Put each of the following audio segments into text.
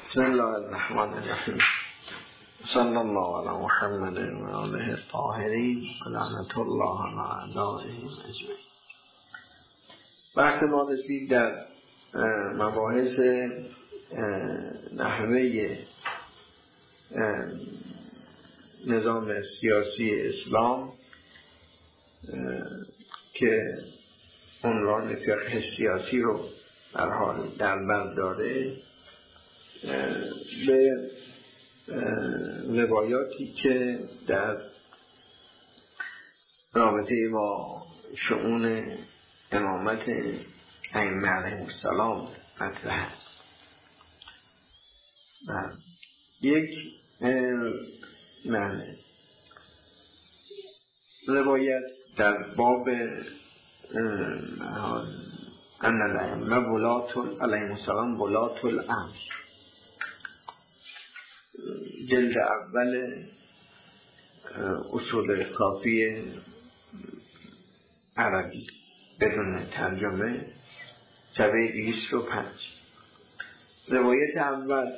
بسم الله الرحمن الرحیم صلی الله علی محمد و آله الطاهرین و لعنت الله علی اعدائهم اجمعین. بحث ما رسید در مباحث نحوه نظام سیاسی اسلام که عنوان فقه سیاسی رو در حال در بر داره، به روایاتی که در رابطه با شؤون امامت ائمه علیهم السلام مطرح است. یک روایت در باب ان الائمه ولات علیهم السلام ولات الامر، جلد اول اصول کافی عربی بدون ترجمه، صفحه 205. روایت اول،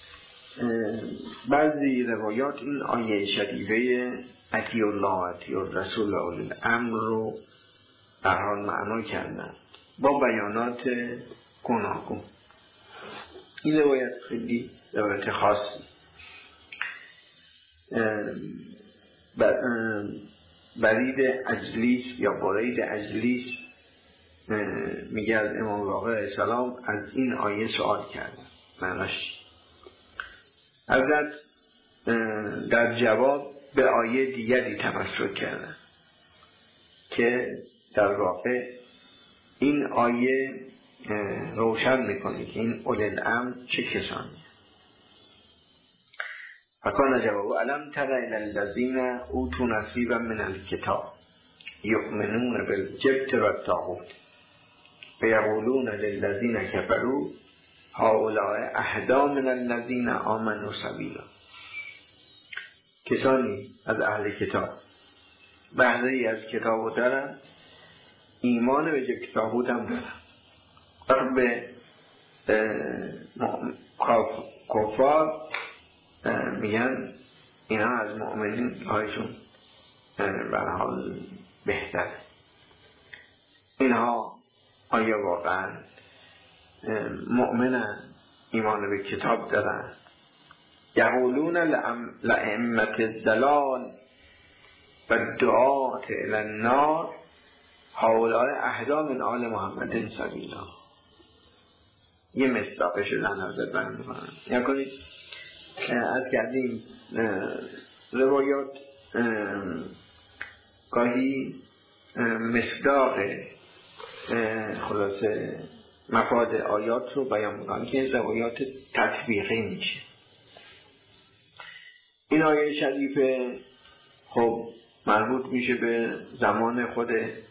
بعضی روایات این آیه شریفه اطیعوا الله و اطیعوا الرسول و اولی الامر رو در حال معنا کردن با بیانات گوناگون. این روایت خیلی روایت خاصی، برید اجلیس یا برید اجلیس میگه از امام واقع علیه السلام از این آیه سوال کردن، معناش حضرت در جواب به آیه دیگری تمسک کردن که در واقع این آیه روشن میکنه که این اولی الامر چه کسانی. فکان جواب الم تر الی الذین اوتوا نصیبا من الکتاب یؤمنون بالجبت و الطاغوت فیقولون للذین کفروا هؤلاء اهدی من الذین آمنوا سبیلا. کسانی از اهل کتاب بهره‌ای از کتاب دارن، ایمان به جبت طاغوت هم دارن، و به کفار میگن اینا از مؤمنین هایشون به حال بهتر. اینها آیا واقعا مؤمنن، ایمان به کتاب دارن؟ یقولون لائمة الضلال و دعاة الی النار هؤلاء اهدی من آل محمد سبیلا. یه مصداقش رو در نظر بند می‌کنن. یا کنید از کردیم روایات گاهی مصداق خلاصه مفاد آیات رو بیان می‌کنن که روایات تطبیقی میشه. این آیه شریفه خب مربوط میشه به زمان خود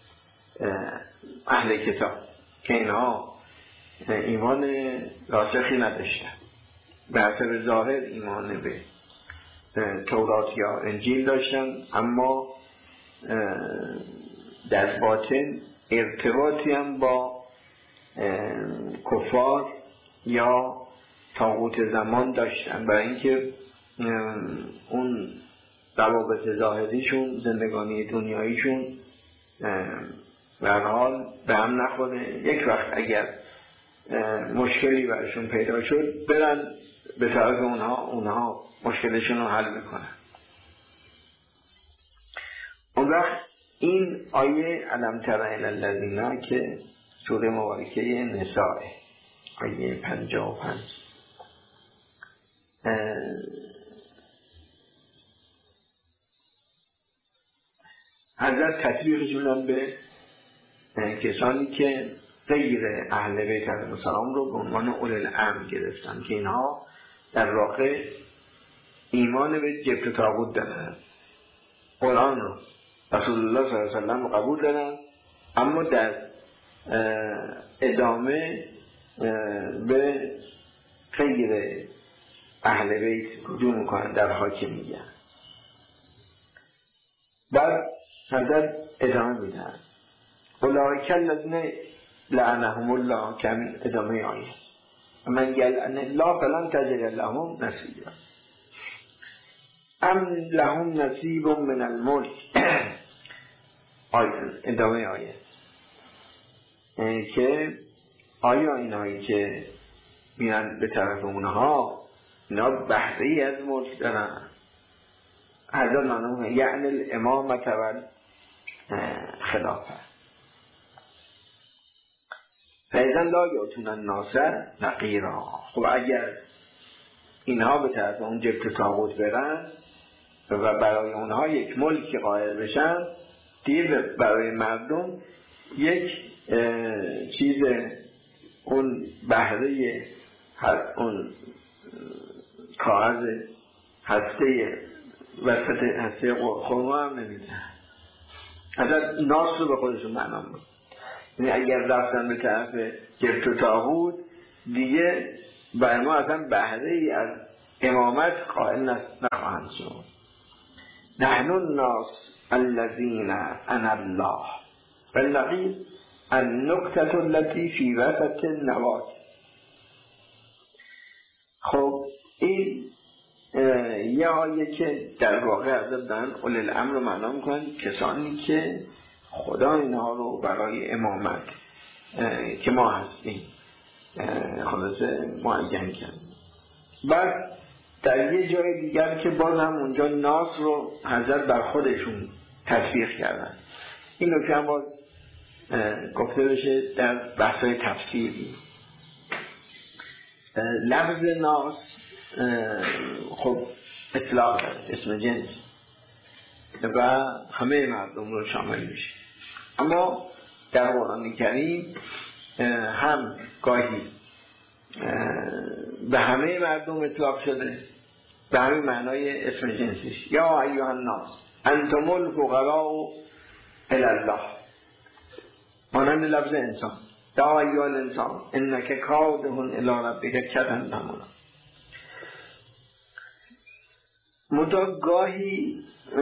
اهل کتاب که اینها ایمان راسخی نداشتن، به حسب ظاهر ایمان به تورات یا انجیل داشتن، اما در باطن ارتباطی هم با کفار یا طاغوت زمان داشتن، برای اینکه اون روابط ظاهریشون، زندگانی دنیاییشون به هر حال به هم نخوره. یک وقت اگر مشکلی برشون پیدا شد برن به طرف اونها مشکلشون رو حل میکنن. اون وقت این آیه الم تر الی الذین که سوره مبارکه نساء آیه 55 حضرت تطبیقشون هم به کسانی که غیر اهل بیت علیهم السلام رو به عنوان اولی الامر گرفتن که اینها در واقع ایمان به جبت و طاغوت دارن، قرآن رو رسول الله صلی الله علیه و سلم قبول دارن، اما در ادامه به غیر اهل بیت رجوع میکنن در حاکمیت. بعد حضرت ادامه میدن اولئک الذین لعنهم الله، که همین ادامه آیه من یلعن الله فلن تجد لهم نصیبا. ام لهم نصیب من الملک. ادامه آیه که آیا اینایی که میرن به طرف اونها اینا بهره‌ای از ملک دارن؟ حضرت منظور یعنی الامامت و خلافه. فایزن لا یاتون الناس نقیرا. خب اگر اینها به طرف اون جبت طاغوت برن و برای اونها یک ملک قائل بشن، دیگه برای مردم یک چیز اون بهره اون کاغذ هسته وسط هسته خورما هم نمیده. اصلا ناس رو به خودشون معنا بود. یعنی اگر رفتن به طرف جبت و طاغوت دیگه برای ما اصلا بهره ای از امامت قائل نخواهند شد. نحن الناس الذين انا الله والنقيض النقطة التي في وسط النوات. خب این یه آیه که در واقع حضرت دارن اولی الامر رو معنا میکنن، کسانی که خدا اینها رو برای امامت که ما هستیم خلاصه معین کرد. بعد در یه جای دیگر که باز هم اونجا ناس رو حضرت بر خودشون تطبیق کردن. این نکته هم باز گفته بشه در بحث‌های تفسیری. لفظ ناس خب اطلاق داره، اسم جنس و همه مردم رو شامل میشه. اما در قرآن کریم هم گاهی به همه مردم اطلاق شده به همین معنای اسم جنسیش. یا ایها الناس انتم الفقراء الی الله، مانند لفظ انسان. یا ایها الانسان انک کادح الی ربک کدحا. گاهی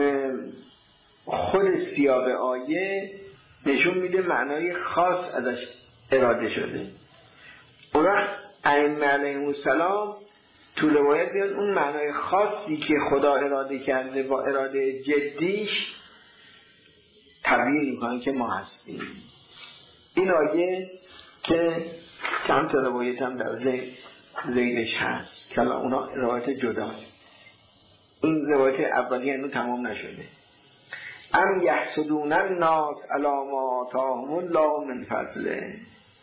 خود سیاق آیه نشون میده معنای خاص ازش اراده شده. اون وقت ائمه علیهم السلام تو روایت بیان اون معنای خاصی که خدا اراده کرده با اراده جدیش تبیین میکنن که ما هستیم. این آیه که چند تا روایت هم در ذیلش هست که اونا روایت جداست. این روایت اولی هنوز تمام نشده. ام یحسدون الناس علی ما آتاهم الله من فضله.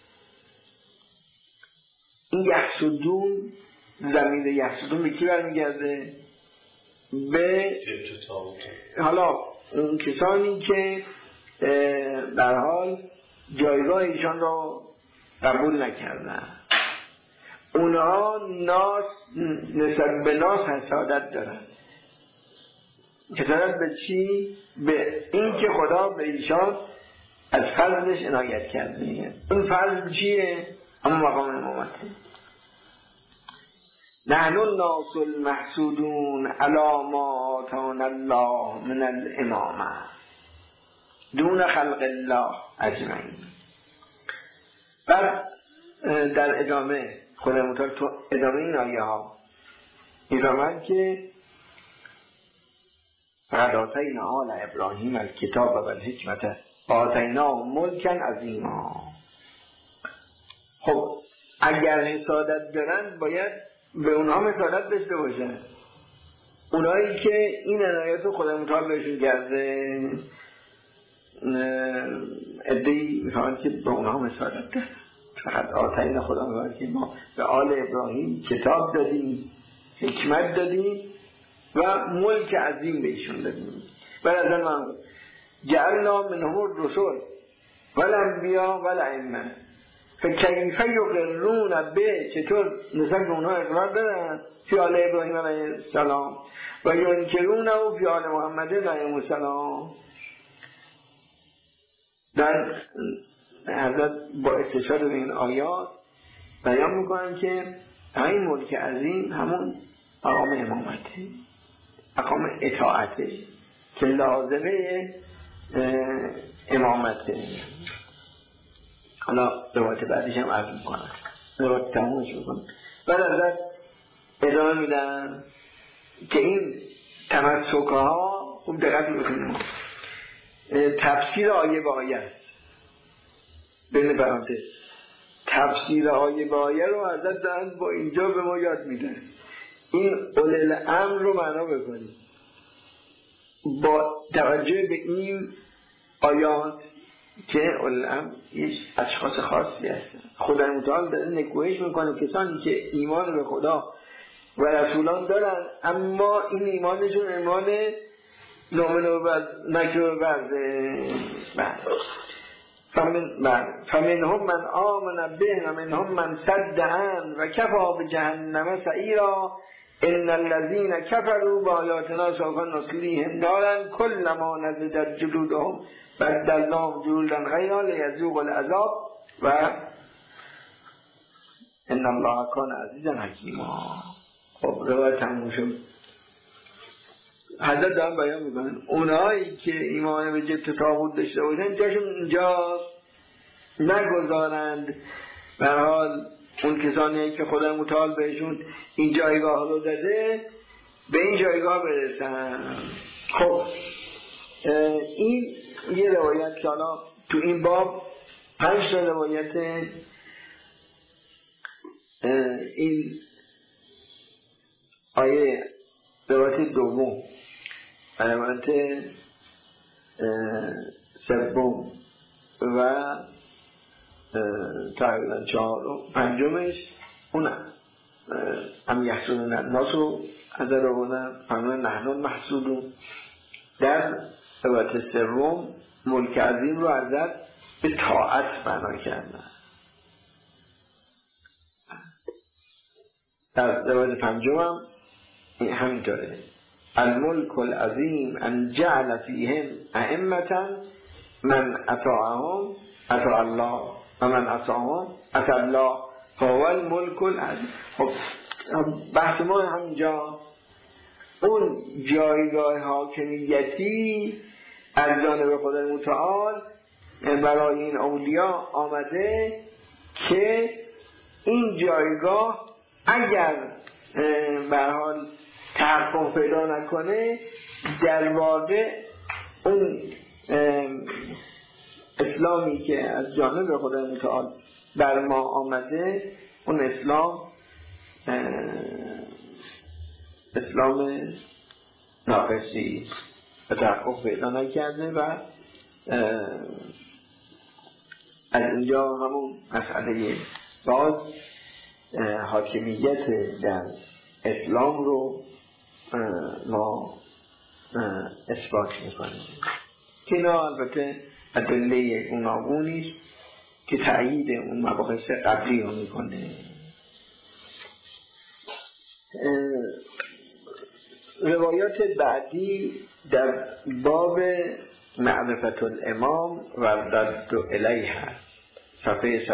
این یحسدون، ضمیر یحسدون به کی برمیگرده؟ به حالا اون کسانی که در حال جایگاه ایشان را قبول نکردن. اونها ناس نسبت به ناس حسادت دارن. حسادت به چی؟ به این که خدا به ایشان از فضلش عنایت کرده. این فضل چیه؟ اما مقام امامته. نحن الناس المحسودون علی ما آتانا الله من الامامه دون خلق الله اجمعین. بعد در ادامه خدا متعال تو ادامه این آیه ها ادامه که فقد آتینا آل ابراهیم الکتاب و الحکمت آتینا ملکا عظیما. خب اگر حسادت دارن باید به اونها حسادت داشته باشن. اونایی که این عنایت رو خدا متعال بهشون کرده ادعی میفهمند که به اونها حسادت دارن. فقط آتینا خدا میفهمند که ما به آل ابراهیم کتاب دادیم، حکمت دادیم و ملک عظیم بهشون دادیم. بعد از من جعلنا منهم الرسل والانبیاء والائمه فکیف یقرون به، چطور نسبت به اونها اقرار دارن فی آل ابراهیم علیه السلام و ینکرونه فی آل محمد علیه السلام. در حضرت با استشهاد به این آیات بیان میکنن که این ملک عظیم همون مقام امامته، مقام اطاعته که لازمه امامته. حالا روایت بعدش هم عرض میکنن. رو تمومش بکنم. بعد ازت ادامه میدم که این تمسک ها خوب دقت بکنیم تفسیر آیه به آیه است. بین پرانتز تفسیر آیه به آیه رو ازت دارن با اینجا به ما یاد میدن. این اولي الامر رو معنا بکنیم با توجه به این آیات که اولي الامر یک اشخاص خاصی هستن. خدا متعال داره نکوهش میکنه کسانی که ایمان به خدا و رسولان دارن اما این ایمانشون ایمان نومن و نکر و فمنهم من آمن به و منهم من صد عنه و کفی بجهنم سعیرا ان الذين كفروا بآیاتنا سوف نصلیهم نارا كلما نضجت جلودهم بدلناهم جلودا غیرها لیذوقوا العذاب و ان الله کان عزیزا حکیما. خب روایت تموم شد. حضرت دارم بیان میکنن اونایی که ایمان به جبت طاغوت داشته باشن جاشون اینجا نگذارند. به هر حال اون کسانی که خدا متعال بهشون این جایگاه رو داده به این جایگاه برسن. خب این یه روایت که حالا تو این باب 5 تا روایت این آیه روایت دوم روایت سوم و تقریبا 4 و 5 اون هم یحسون الناس رو از در آوردن همه نحن محسودون. در روایت سوم ملک عظیم رو از در به طاعت بنا کردن. در روایت 5 هم همینطوره الملک العظیم ان جعل فیهم ائمة من اطاعهم اطاع الله و من عصاهم عصى الله فهو الملک العظیم. خب بحث ما همینجا اون جایگاه حاکمیتی از جانب خدای متعال برای این اولیا آمده که این جایگاه اگر به هر حال تحقق پیدا نکنه در واقع اون اسلامی که از جانب خدای متعال بر ما آمده اون اسلام ناقصی و تحقق پیدا نکرده و از اینجا همون مسئله باز حاکمیت در اسلام رو ما اثبات میکنیم که اینا البته ادله گوناگونی که تأیید اون مباحث قبلی رو میکنه. روایات بعدی در باب معرفت الامام و رد الیه هست صفحه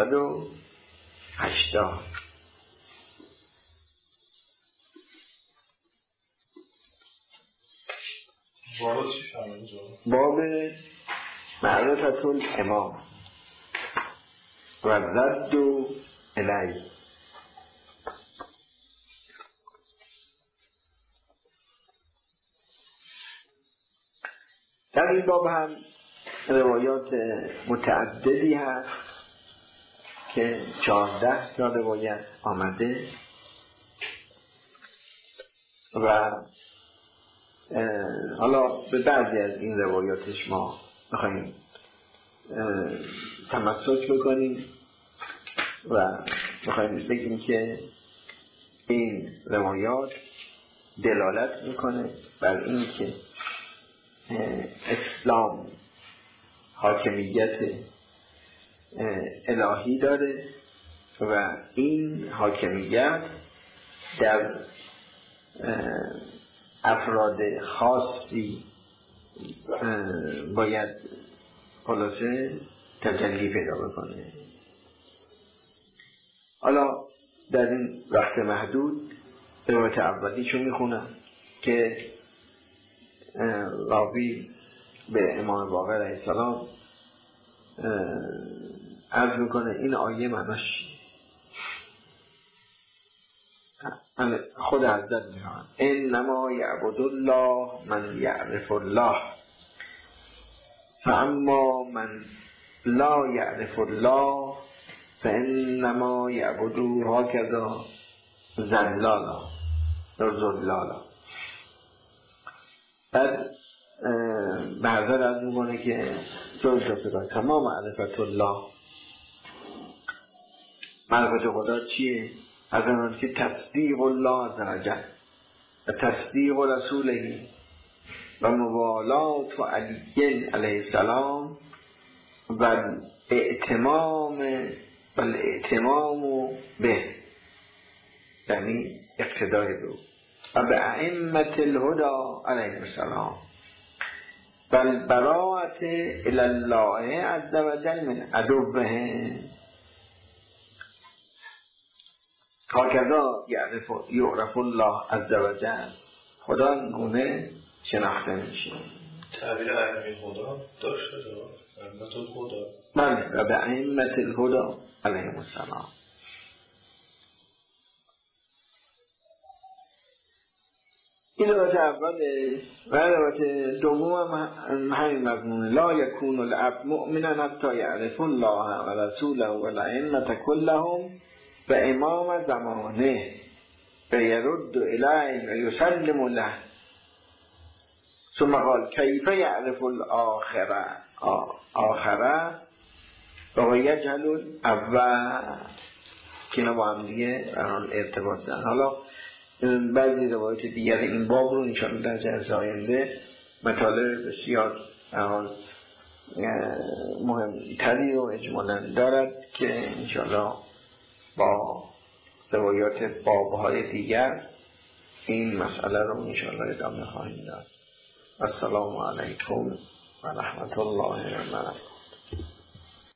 180. باب معرفت الامام و رد الیه. در این باب هم روایات متعددی هست که 14 تا روایت آمده و حالا به بعضی از این روایاتش ما میخواییم تمسک بکنیم و میخواییم بگیم که این روایات دلالت میکنه بر این که اسلام حاکمیت الهی داره و این حاکمیت در افراد خاصی باید خلاصه تجلی پیدا بکنه. حالا در این وقت محدود روایت اولیشو میخونم که راوی به امام باقر علیه السلام عرض میکنه این آیه معناش خود حضرت میگن انما یعبد الله من یعرف الله فاما من لا یعرف الله فانما یعبدو هکذا زلالا زلالا. بعد به حضرت از میگونه که تمام معرفت الله، معرفت خدا چیه؟ از آن که تصدیق الله عزوجل و تصدیق رسوله و موالات و علی علیه السلام و اعتمام به، یعنی اقتدای به و به ائمة الهدی علیه السلام و البراءة الی الله عزوجل من عدوهم هکذا یعرف الله عزوجل. خدا اینگونه شناخته میشه. تعبیر ائمه خدا داشته ائمه الهدی، بله، و به ائمه الهدی علیهم السلام. این روایت اوله. و روایت دوم همین مضمون لا یکون العبد مؤمنا حتی یعرف الله و رسوله و الائمه كلهم و امام زمانه و یرد الیه و یسلم له. ثم قال کیف یعرف الاخره و یجهل اول، که اینا با هم دیگه ارتباط دارن. حالا بعضی روایت دیگر این باب رو انشاءالله در جلسه آینده مطالب بسیار مهمتری و اجمالاً دارد که انشاءالله با روایات بابهای دیگر این مسئله رو انشاءالله ادامه خواهیم داد. السلام علیکم و رحمت الله و برکاته.